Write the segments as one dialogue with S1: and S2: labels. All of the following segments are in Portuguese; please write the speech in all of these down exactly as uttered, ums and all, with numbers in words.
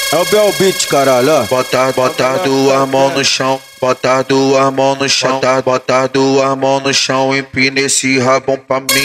S1: É o Bel Beat, caralho, ó.
S2: Bota, bota duas mãos no chão, bota duas mãos no chão, bota, bota duas mãos no chão, empina esse rabão pra mim.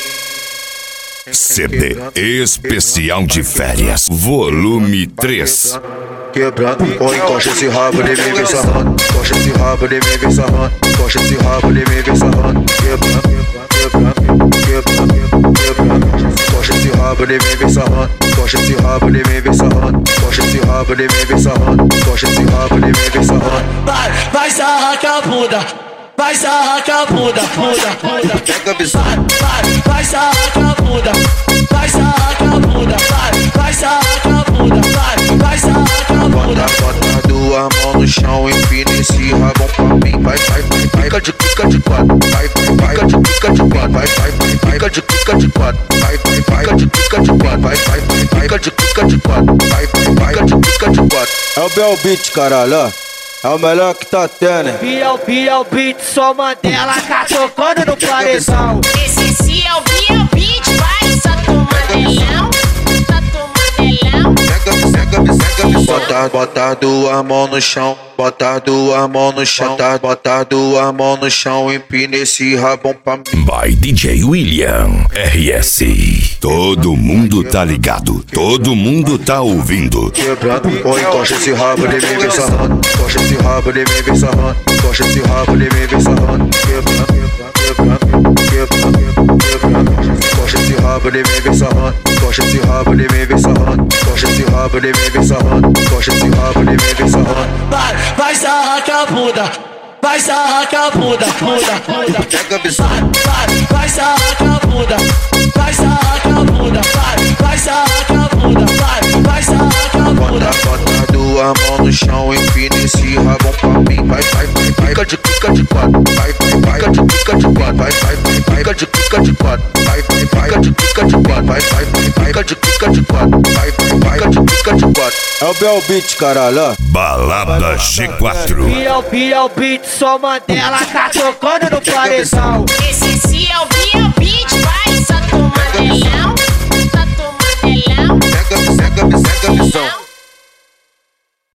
S3: C D especial de férias, volume três.
S2: Quebrando, ou encosta esse rabo de mim, vem sarrando. Encosta esse rabo de mim, vem sarrando. Encosta esse rabo de mim, vem sarrando. Quebrando, quebrando, quebrando, quebrando. Encosta esse rabo de mim, vem sarrando. Encosta esse rabo de mim, vem sarrando. Encosta esse rabo de mim, vem sarrando. Encosta esse rabo de mim, vem sarrando.
S4: Vai, vai sarrar com a bunda. Vai sarrar com a bunda, bunda, bunda.
S2: Pega a visão.
S4: Vai, vai sarrar com a bunda. Vai sarrar com a bunda. Vai, vai sarrar com a bunda. Vai, vai sarrar com a bunda.
S2: Bota, bota duas mãos no chão, empina esse rabão pra mim. Vai, vai, vai, vai, fica de quica de quatro. Vai, vai, vai, fica de quica de quatro. Vai, vai, vai, fica de quica de quatro. Vai, vai, vai, fica de quica de quatro. Vai, vai, vai, fica de quica de quatro. Vai, vai, vai, fica de quica de quatro.
S1: É o Bel Beat, caralho, ó. É o melhor que tá tendo, hein?
S4: Biel, Biel Beat, só Mandela catocando no paredão.
S5: Esse sim é o Biel Beat, vai, só tomadelão, só tomadelão.
S2: Pega, pega, pega, pega. Bota, bota duas mãos no chão, bota duas mãos no chão, bota, bota duas mãos no chão, empina esse rabão pra mim.
S3: By D J William R S. Todo mundo tá ligado, todo mundo tá ouvindo.
S2: Quebrando, ou encosta esse rabo de mim, vem sarrando. Encosta esse rabo de mim, vem sarrando. Encosta esse rabo de mim, vem sarrando. Quebrando, quebrando, quebrando, quebrando. Encosta esse rabo de mim, vem sarrando. Encosta esse rabo de mim, vem sarrando. Encosta esse rabo de mim, vem sarrando. Encosta esse rabo de mim, vem sarrando.
S4: Vai, vai sarrar com a bunda. Vai sarrar com a bunda, bunda, bunda.
S2: Pega a visão.
S4: Vai, vai sarrar com a bunda. Vai sarrar com a bunda. Vai, vai sarrar com a bunda. Vai, vai sarrar com a bunda.
S2: Bota, bota duas mãos no chão, empina esse rabão pra mim. Vai, vai, vai, vai, fica de quica de quatro. Vai, vai, vai, fica de quica de quatro. Vai, vai, vai, vai, fica de quica de quatro. Vai, vai, vai, fica de quica de quatro. Vai, vai, vai, vai, fica de quica de quatro. Vai, vai, vai, fica de quica de quatro.
S1: É o Bel Beat, caralho, ó.
S3: Balada G quatro.
S4: Biel, Biel Beat, só Mandela catocando no paredão.
S5: Esse